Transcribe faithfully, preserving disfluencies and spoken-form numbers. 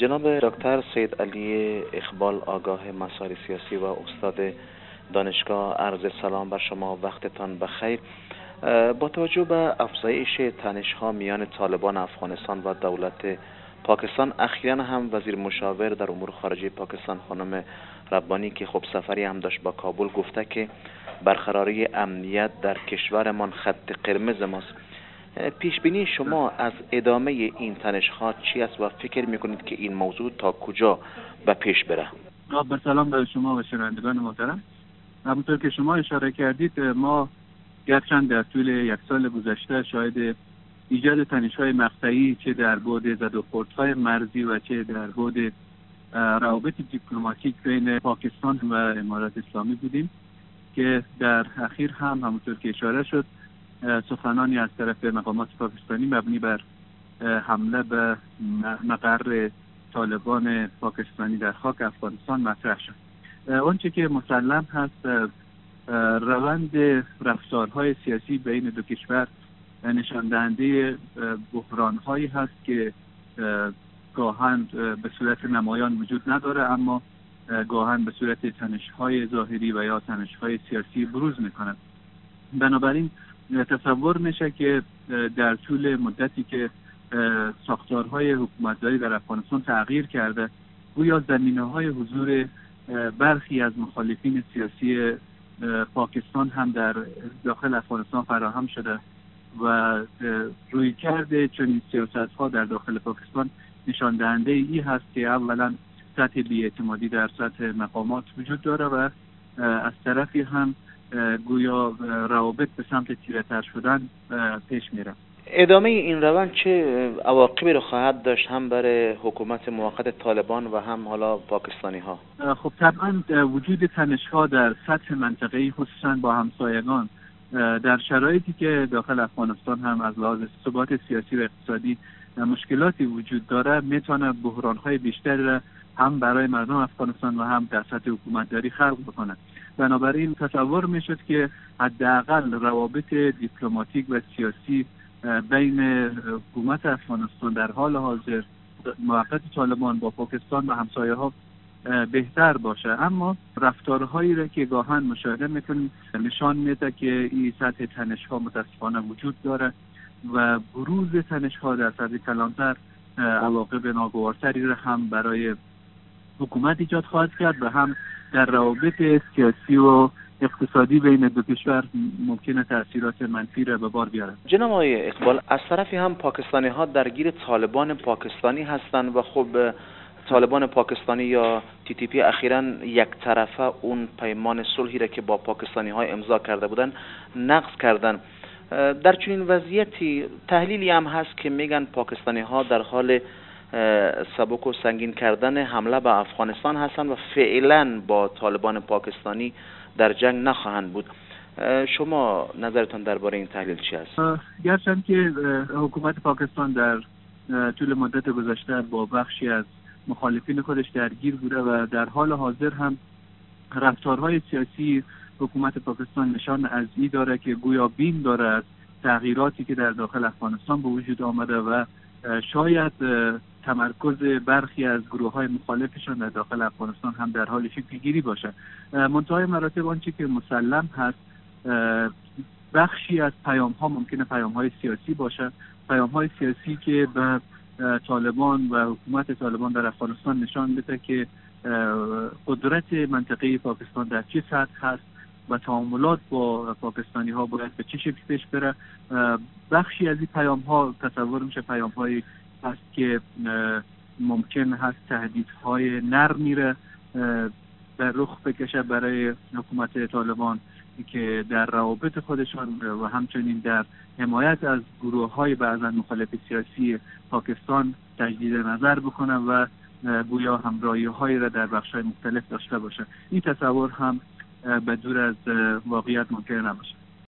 جناب دکتر سید علی اقبال، آگاه مسائل سیاسی و استاد دانشگاه، عرض سلام بر شما، وقتتان بخیر. با توجه به افزایش تنش‌ها میان طالبان افغانستان و دولت پاکستان، اخیراً هم وزیر مشاور در امور خارجه پاکستان خانم ربانی که خب سفری هم داشت با کابل، گفته که برقراری امنیت در کشورمان خط قرمز ماست. پیش بینی شما از ادامه این تنش‌ها چی است و فکر می‌کنید که این موضوع تا کجا به پیش بره؟ با سلام به شما و شنوندگان محترم. همونطور که شما اشاره کردید، ما گرچند در طول یک سال گذشته شاهد ایجاد تنش‌های مقطعی، چه در بعد زد و خوردهای مرزی و چه در بعد روابط دیپلماتیک بین پاکستان و امارات اسلامی بودیم که در اخیر هم همونطور که اشاره شد سخنانی از طرف مقامات پاکستانی مبنی بر حمله به مقر طالبان پاکستانی در خاک افغانستان مطرح شد. آنچه که مسلم هست، روند رفتارهای سیاسی بین دو کشور نشان دهنده بحران‌هایی هست که گاهن به صورت نمایان وجود نداره، اما گاهن به صورت تنش‌های ظاهری و یا تنش‌های سیاسی بروز می‌کنند. بنابراین تصور میشه که در طول مدتی که ساختارهای حکومتداری در افغانستان تغییر کرده، گویا زمینه‌های حضور برخی از مخالفین سیاسی پاکستان هم در داخل افغانستان فراهم شده و رویکرد چنین سیاست‌ها در داخل پاکستان نشان دهنده ای هست که اولا سطح بی‌اعتمادی در سطح مقامات وجود داره و از طرفی هم گویا روابط به سمت تیره‌تر شدن پیش میره. ادامه این روند چه عواقبی رو خواهد داشت هم برای حکومت موقت طالبان و هم حالا پاکستانی ها؟ خب طبعا وجود تنش‌ها در سطح منطقه‌ای، خصوصا با همسایگان، در شرایطی که داخل افغانستان هم از لحاظ ثبات سیاسی و اقتصادی مشکلاتی وجود داره، میتونه بحران‌های بیشتری را هم برای مردم افغانستان و هم در سطح حکومتداری خلق بکنه. بنابراین تصور میشد که حداقل روابط دیپلماتیک و سیاسی بین حکومت افغانستان در حال حاضر موقت طالبان با پاکستان و همسایه ها بهتر باشه، اما رفتارهایی را که گاهن مشاهده میکنیم نشان میده که این سطح تنش ها متاسفانه وجود داره و بروز تنش ها در سطح کلانتر عواقب ناگوارتری را هم برای حکومت ایجاد خواهد کرد و هم در روابط سیاسی و اقتصادی بین دو کشور ممکنه تاثیرات منفی را به بار بیاره. جناب آقای اقبال، از طرفی هم پاکستانی ها درگیر طالبان پاکستانی هستند و خب طالبان پاکستانی یا تی تی پی اخیراً یک طرفه اون پیمان صلحی را که با پاکستانی ها امضا کرده بودن نقض کردن. در چنین وضعیتی تحلیلی هم هست که میگن پاکستانی ها در حال سبک و سنگین کردن حمله به افغانستان هستند و فعلا با طالبان پاکستانی در جنگ نخواهند بود. شما نظرتان درباره این تحلیل چی است؟ گرچند که حکومت پاکستان در طول مدت گذشته با بخشی از مخالفین خودش درگیر بوده و در حال حاضر هم رفتارهای سیاسی حکومت پاکستان نشان از این داره که گویا بیم داره از تغییراتی که در داخل افغانستان به وجود آمده و شاید تمرکز برخی از گروه‌های مخالفشان در داخل افغانستان هم در حال شکل‌گیری باشه. منتهای مراتب آنچه که مسلم هست، بخشی از پیام‌ها ممکنه پیام‌های سیاسی باشه، پیام‌های سیاسی که به طالبان و حکومت طالبان در افغانستان نشان بده که قدرت منطقه پاکستان در چه سطح هست و تعاملات با پاکستانی ها باید به چه شکل پیش بره. بخشی از این پیام ها تصور میشه پیام هایی هست که ممکن هست تهدیدهای نرمی را در رخ بکشه برای حکومت طالبان که در روابط خودشان و همچنین در حمایت از گروه های بعضا مخالف سیاسی پاکستان تجدید نظر بکنه و گویا همراهی هایی را در بخش های مختلف داشته باشه. این تصور هم به دور از واقعیت ممکن نباشه.